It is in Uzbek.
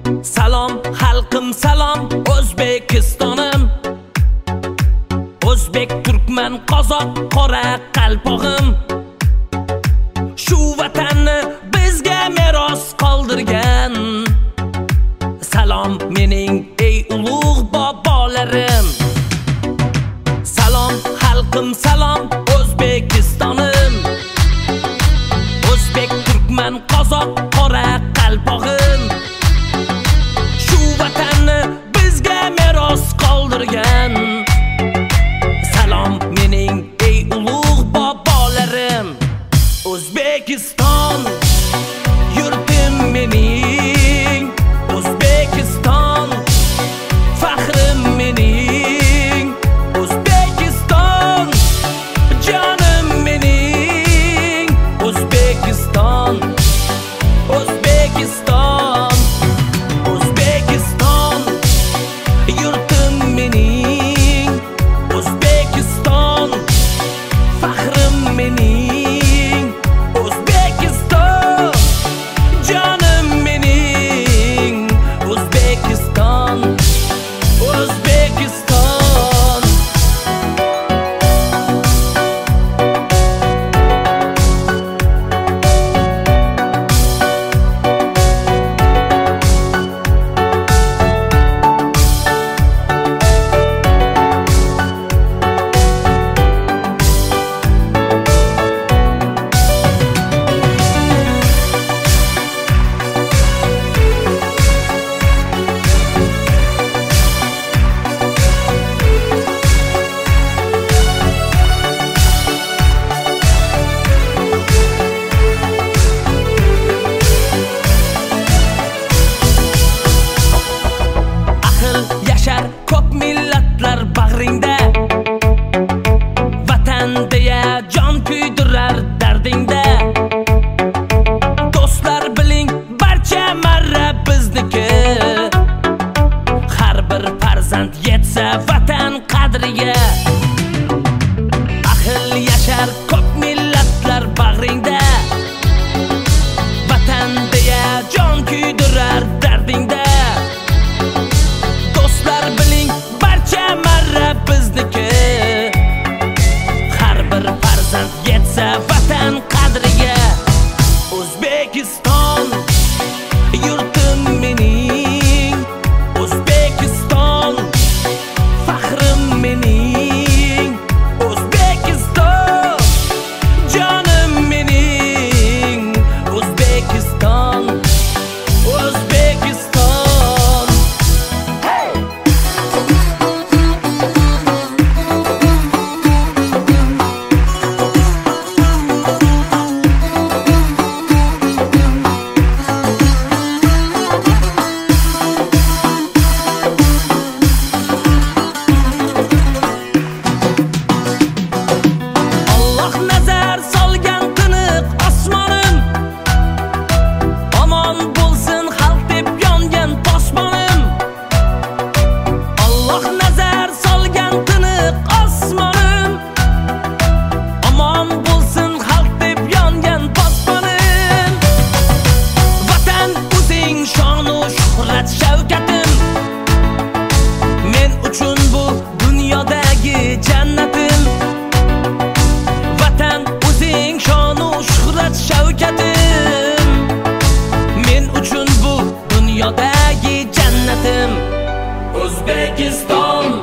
Salom xalqim salom O'zbekistonim, O'zbek, turkman, qozoq, qora qalpog'im. Shu vatanni bizga meros qoldirgan. Salom mening ey ulug' bobolarim. Salom xalqim salom O'zbekistonim, O'zbek, turkman, qozoq, qora qalpog'im. Shu vatanni bizga meros qoldirgan. Salom mening ey ulug' bobolarim. O'zbekiston yurtim mening, O'zbekiston faxrim mening, O'zbekiston jonim mening, O'zbekiston, O'zbekiston, O'zbekiston yurtim mening, O'zbekiston faxrim mening, O'zbekiston jonim mening, O'zbekiston, O'zbekiston. Yashar ko'p millatlar bag'ringda, vatan deya jon kuydirar dardingda. Do'stlar biling barcha marra bizniki, har bir farzand yetsa vatan qadriga. Ahil yashar ko'p millatlar bag'ringda, vatan deya jon kuydirar dardingda. Do'stlar biling barcha marra bizniki, har bir farzand yetsa vatan qadriga. O'zbekiston yurtim mening, O'zbekiston faxrim mening, O'zbekiston jonim mening, O'zbekiston, O'zbekiston. Alloh nazar solgan tiniq osmonim, omon bo'lsin xalq deb yongan posmonim. Alloh nazar solgan tiniq osmonim, omon bo'lsin xalq deb yongan posmonim. Vatan o'zing shonu shuhrat shavkatim, men uchun bu dunyodagi jannatim. Vatan o'zing shonu shuhrat shavkatim, men uchun bu dunyodagi jannatim. O'zbekiston